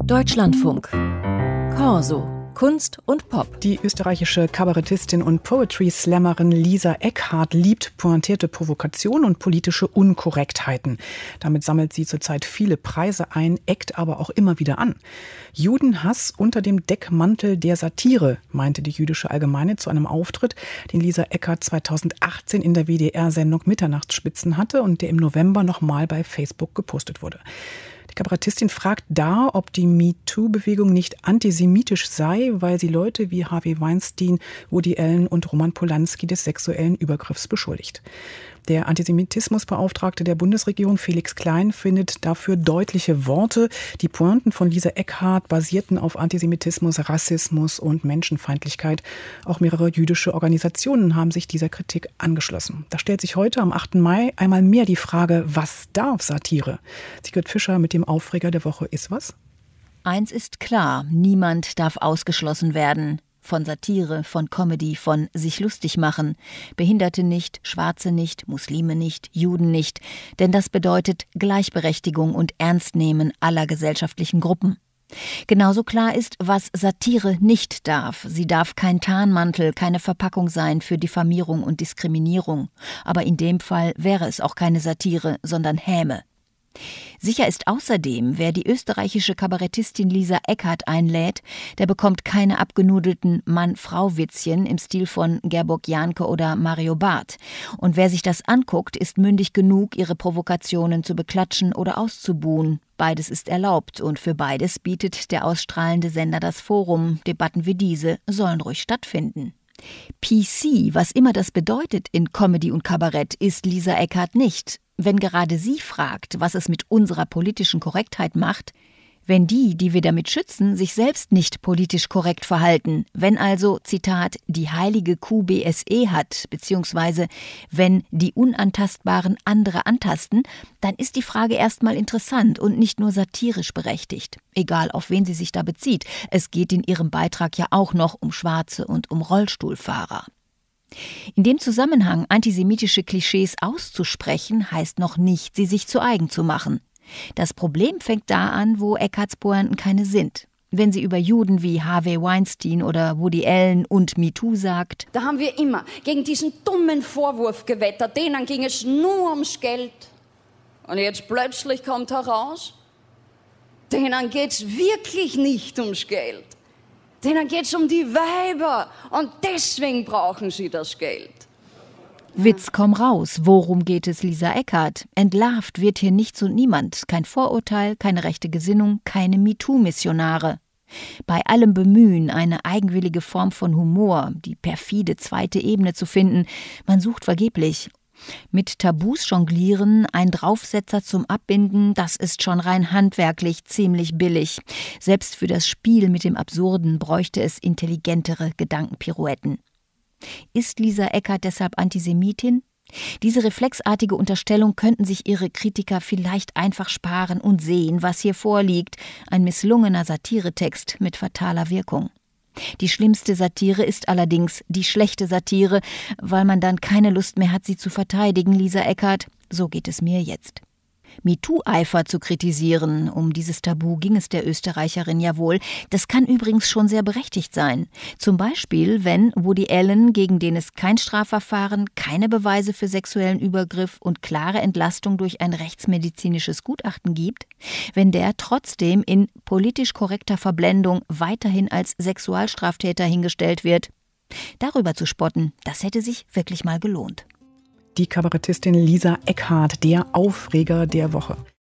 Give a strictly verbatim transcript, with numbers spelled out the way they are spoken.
Deutschlandfunk. Corso. Kunst und Pop. Die österreichische Kabarettistin und Poetry-Slammerin Lisa Eckhardt liebt pointierte Provokation und politische Unkorrektheiten. Damit sammelt sie zurzeit viele Preise ein, eckt aber auch immer wieder an. Judenhass unter dem Deckmantel der Satire, meinte die Jüdische Allgemeine zu einem Auftritt, den Lisa Eckhardt zweitausendachtzehn in der W D R-Sendung Mitternachtsspitzen hatte und der im November nochmal bei Facebook gepostet wurde. Die Kabarettistin fragt da, ob die MeToo-Bewegung nicht antisemitisch sei, weil sie Leute wie Harvey Weinstein, Woody Allen und Roman Polanski des sexuellen Übergriffs beschuldigt. Der Antisemitismusbeauftragte der Bundesregierung, Felix Klein, findet dafür deutliche Worte. Die Pointen von Lisa Eckhardt basierten auf Antisemitismus, Rassismus und Menschenfeindlichkeit. Auch mehrere jüdische Organisationen haben sich dieser Kritik angeschlossen. Da stellt sich heute am achten Mai einmal mehr die Frage, was darf Satire? Sigrid Fischer mit dem Aufreger der Woche ist was? Eins ist klar, niemand darf ausgeschlossen werden. Von Satire, von Comedy, von sich lustig machen. Behinderte nicht, Schwarze nicht, Muslime nicht, Juden nicht. Denn das bedeutet Gleichberechtigung und Ernstnehmen aller gesellschaftlichen Gruppen. Genauso klar ist, was Satire nicht darf. Sie darf kein Tarnmantel, keine Verpackung sein für Diffamierung und Diskriminierung. Aber in dem Fall wäre es auch keine Satire, sondern Häme. Sicher ist außerdem, wer die österreichische Kabarettistin Lisa Eckhardt einlädt, der bekommt keine abgenudelten Mann-Frau-Witzchen im Stil von Gerburg Jahnke oder Mario Barth. Und wer sich das anguckt, ist mündig genug, ihre Provokationen zu beklatschen oder auszubuhen. Beides ist erlaubt und für beides bietet der ausstrahlende Sender das Forum. Debatten wie diese sollen ruhig stattfinden. P C, was immer das bedeutet in Comedy und Kabarett, ist Lisa Eckhardt nicht. Wenn gerade sie fragt, was es mit unserer politischen Korrektheit macht, wenn die, die wir damit schützen, sich selbst nicht politisch korrekt verhalten, wenn also, Zitat, die heilige Kuh B S E hat, beziehungsweise wenn die Unantastbaren andere antasten, dann ist die Frage erstmal interessant und nicht nur satirisch berechtigt. Egal, auf wen sie sich da bezieht. Es geht in ihrem Beitrag ja auch noch um Schwarze und um Rollstuhlfahrer. In dem Zusammenhang antisemitische Klischees auszusprechen, heißt noch nicht, sie sich zu eigen zu machen. Das Problem fängt da an, wo Eckhardts Pointen keine sind. Wenn sie über Juden wie Harvey Weinstein oder Woody Allen und MeToo sagt, da haben wir immer gegen diesen dummen Vorwurf gewettert, denen ging es nur ums Geld. Und jetzt plötzlich kommt heraus, denen geht's wirklich nicht ums Geld. Denen geht's um die Weiber und deswegen brauchen sie das Geld. Witz, komm raus. Worum geht es Lisa Eckhardt? Entlarvt wird hier nichts und niemand. Kein Vorurteil, keine rechte Gesinnung, keine MeToo-Missionare. Bei allem Bemühen, eine eigenwillige Form von Humor, die perfide zweite Ebene zu finden, man sucht vergeblich. Mit Tabus jonglieren, ein Draufsetzer zum Abbinden, das ist schon rein handwerklich ziemlich billig. Selbst für das Spiel mit dem Absurden bräuchte es intelligentere Gedankenpirouetten. Ist Lisa Eckhardt deshalb Antisemitin? Diese reflexartige Unterstellung könnten sich ihre Kritiker vielleicht einfach sparen und sehen, was hier vorliegt. Ein misslungener Satiretext mit fataler Wirkung. Die schlimmste Satire ist allerdings die schlechte Satire, weil man dann keine Lust mehr hat, sie zu verteidigen, Lisa Eckhardt. So geht es mir jetzt. MeToo-Eifer zu kritisieren, um dieses Tabu ging es der Österreicherin ja wohl, das kann übrigens schon sehr berechtigt sein. Zum Beispiel, wenn Woody Allen, gegen den es kein Strafverfahren, keine Beweise für sexuellen Übergriff und klare Entlastung durch ein rechtsmedizinisches Gutachten gibt, wenn der trotzdem in politisch korrekter Verblendung weiterhin als Sexualstraftäter hingestellt wird. Darüber zu spotten, das hätte sich wirklich mal gelohnt. Die Kabarettistin Lisa Eckhardt, der Aufreger der Woche.